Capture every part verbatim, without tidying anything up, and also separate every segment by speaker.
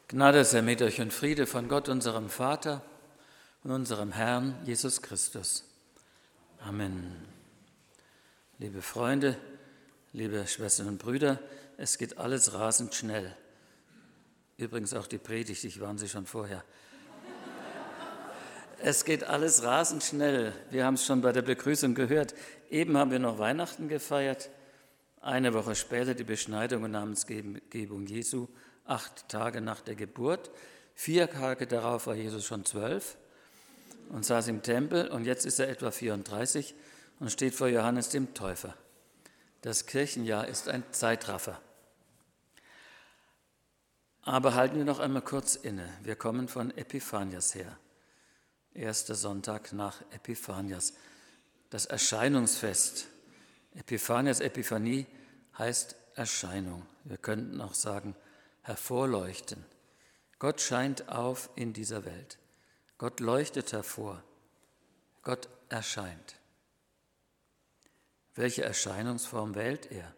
Speaker 1: Gnade sei mit euch und Friede von Gott, unserem Vater und unserem Herrn Jesus Christus. Amen. Liebe Freunde, liebe Schwestern und Brüder, es geht alles rasend schnell. Übrigens auch die Predigt, ich warne Sie schon vorher. Es geht alles rasend schnell. Wir haben es schon bei der Begrüßung gehört. Eben haben wir noch Weihnachten gefeiert. Eine Woche später die Beschneidung und Namensgebung Jesu, acht Tage nach der Geburt. Vier Tage darauf war Jesus schon zwölf und saß im Tempel. Und jetzt ist er etwa vierunddreißig und steht vor Johannes dem Täufer. Das Kirchenjahr ist ein Zeitraffer. Aber halten wir noch einmal kurz inne. Wir kommen von Epiphanias her. Erster Sonntag nach Epiphanias. Das Erscheinungsfest. Epiphanias, Epiphanie heißt Erscheinung. Wir könnten auch sagen, hervorleuchten. Gott scheint auf in dieser Welt. Gott leuchtet hervor. Gott erscheint. Welche Erscheinungsform wählt er?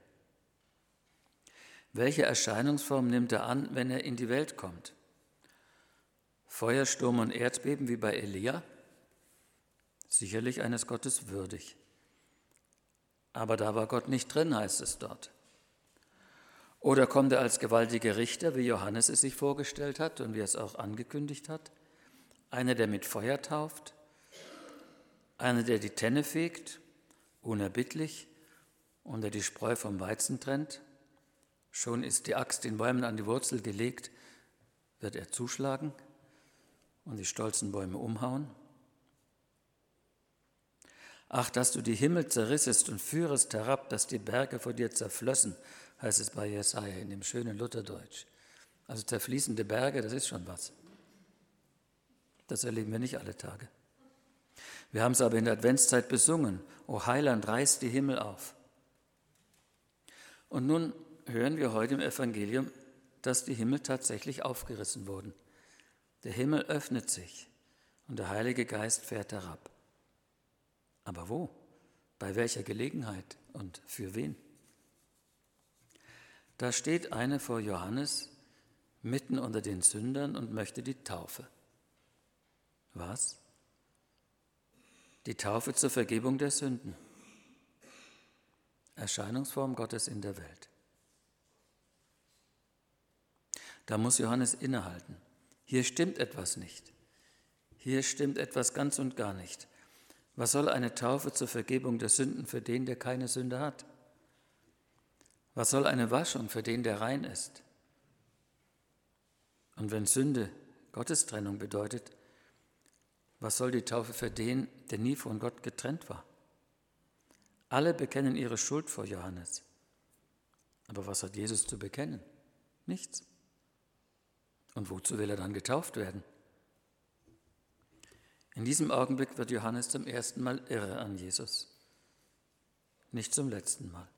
Speaker 1: Welche Erscheinungsform nimmt er an, wenn er in die Welt kommt? Feuer, Sturm und Erdbeben wie bei Elia? Sicherlich eines Gottes würdig. Aber da war Gott nicht drin, heißt es dort. Oder kommt er als gewaltiger Richter, wie Johannes es sich vorgestellt hat und wie er es auch angekündigt hat? Einer, der mit Feuer tauft? Einer, der die Tenne fegt, unerbittlich, und der die Spreu vom Weizen trennt? Schon ist die Axt den Bäumen an die Wurzel gelegt, wird er zuschlagen und die stolzen Bäume umhauen? Ach, dass du die Himmel zerrissest und führest herab, dass die Berge vor dir zerflössen, heißt es bei Jesaja in dem schönen Lutherdeutsch. Also zerfließende Berge, das ist schon was. Das erleben wir nicht alle Tage. Wir haben es aber in der Adventszeit besungen. O Heiland, reiß die Himmel auf. Und nun hören wir heute im Evangelium, dass die Himmel tatsächlich aufgerissen wurden. Der Himmel öffnet sich und der Heilige Geist fährt herab. Aber wo? Bei welcher Gelegenheit und für wen? Da steht einer vor Johannes mitten unter den Sündern und möchte die Taufe. Was? Die Taufe zur Vergebung der Sünden. Erscheinungsform Gottes in der Welt. Da muss Johannes innehalten. Hier stimmt etwas nicht. Hier stimmt etwas ganz und gar nicht. Was soll eine Taufe zur Vergebung der Sünden für den, der keine Sünde hat? Was soll eine Waschung für den, der rein ist? Und wenn Sünde Gottestrennung bedeutet, was soll die Taufe für den, der nie von Gott getrennt war? Alle bekennen ihre Schuld vor Johannes. Aber was hat Jesus zu bekennen? Nichts. Und wozu will er dann getauft werden? In diesem Augenblick wird Johannes zum ersten Mal irre an Jesus. Nicht zum letzten Mal.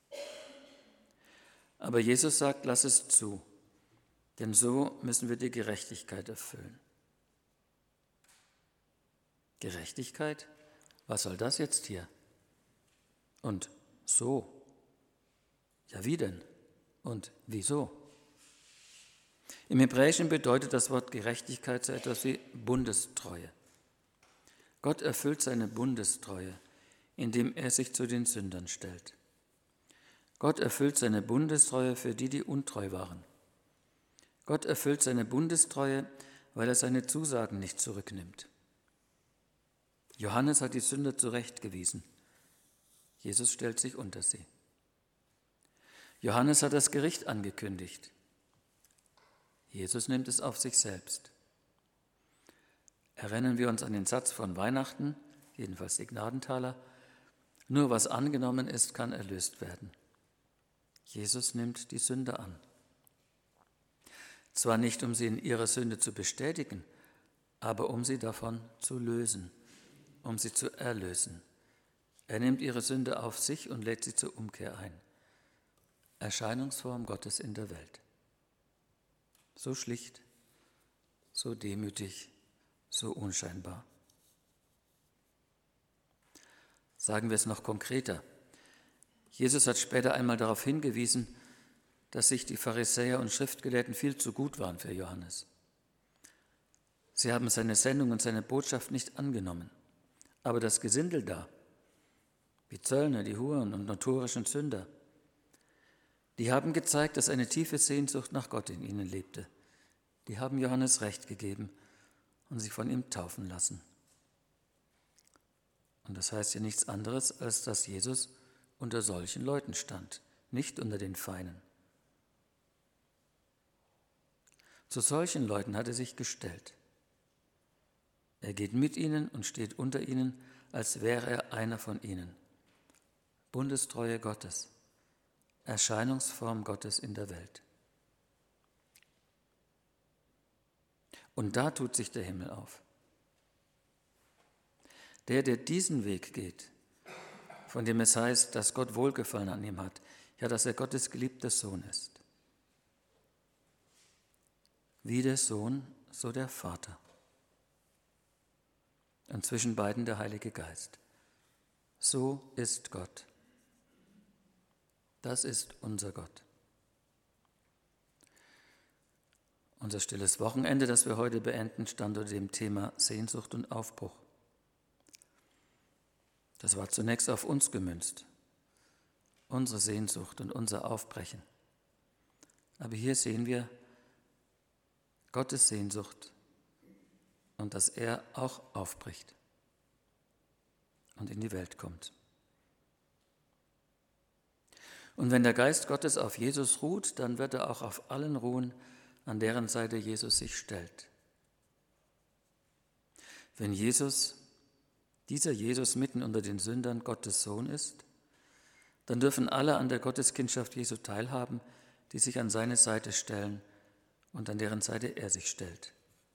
Speaker 1: Aber Jesus sagt, lass es zu, denn so müssen wir die Gerechtigkeit erfüllen. Gerechtigkeit? Was soll das jetzt hier? Und so? Ja, wie denn? Und wieso? Im Hebräischen bedeutet das Wort Gerechtigkeit so etwas wie Bundestreue. Gott erfüllt seine Bundestreue, indem er sich zu den Sündern stellt. Gott erfüllt seine Bundestreue für die, die untreu waren. Gott erfüllt seine Bundestreue, weil er seine Zusagen nicht zurücknimmt. Johannes hat die Sünder zurechtgewiesen. Jesus stellt sich unter sie. Johannes hat das Gericht angekündigt. Jesus nimmt es auf sich selbst. Erinnern wir uns an den Satz von Weihnachten, jedenfalls die Gnadentaler, nur was angenommen ist, kann erlöst werden. Jesus nimmt die Sünder an. Zwar nicht, um sie in ihrer Sünde zu bestätigen, aber um sie davon zu lösen, um sie zu erlösen. Er nimmt ihre Sünde auf sich und lädt sie zur Umkehr ein. Erscheinungsform Gottes in der Welt. So schlicht, so demütig, so unscheinbar. Sagen wir es noch konkreter. Jesus hat später einmal darauf hingewiesen, dass sich die Pharisäer und Schriftgelehrten viel zu gut waren für Johannes. Sie haben seine Sendung und seine Botschaft nicht angenommen. Aber das Gesindel da, die Zöllner, die Huren und notorischen Sünder, die haben gezeigt, dass eine tiefe Sehnsucht nach Gott in ihnen lebte. Die haben Johannes Recht gegeben und sich von ihm taufen lassen. Und das heißt ja nichts anderes, als dass Jesus unter solchen Leuten stand, nicht unter den Feinen. Zu solchen Leuten hat er sich gestellt. Er geht mit ihnen und steht unter ihnen, als wäre er einer von ihnen. Bundestreue Gottes, Erscheinungsform Gottes in der Welt. Und da tut sich der Himmel auf. Der, der diesen Weg geht, von dem es heißt, dass Gott Wohlgefallen an ihm hat, ja, dass er Gottes geliebter Sohn ist. Wie der Sohn, so der Vater. Und zwischen beiden der Heilige Geist. So ist Gott. Das ist unser Gott. Unser stilles Wochenende, das wir heute beenden, stand unter dem Thema Sehnsucht und Aufbruch. Das war zunächst auf uns gemünzt, unsere Sehnsucht und unser Aufbrechen. Aber hier sehen wir Gottes Sehnsucht und dass er auch aufbricht und in die Welt kommt. Und wenn der Geist Gottes auf Jesus ruht, dann wird er auch auf allen ruhen, an deren Seite Jesus sich stellt. Wenn Jesus, dieser Jesus mitten unter den Sündern Gottes Sohn ist, dann dürfen alle an der Gotteskindschaft Jesu teilhaben, die sich an seine Seite stellen und an deren Seite er sich stellt.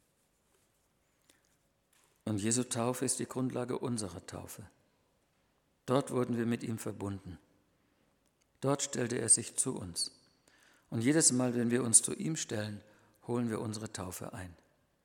Speaker 1: Und Jesu Taufe ist die Grundlage unserer Taufe. Dort wurden wir mit ihm verbunden. Dort stellte er sich zu uns. Und jedes Mal, wenn wir uns zu ihm stellen, holen wir unsere Taufe ein.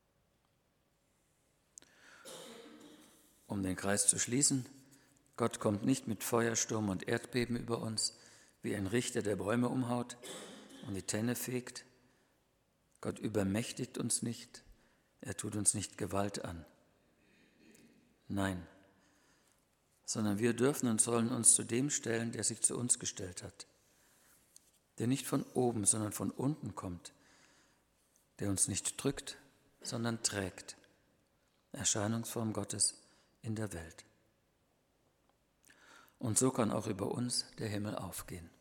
Speaker 1: Um den Kreis zu schließen, Gott kommt nicht mit Feuer, Sturm und Erdbeben über uns, wie ein Richter, der Bäume umhaut und die Tenne fegt. Gott übermächtigt uns nicht, er tut uns nicht Gewalt an. Nein, sondern wir dürfen und sollen uns zu dem stellen, der sich zu uns gestellt hat, der nicht von oben, sondern von unten kommt, der uns nicht drückt, sondern trägt. Erscheinungsform Gottes in der Welt. Und so kann auch über uns der Himmel aufgehen.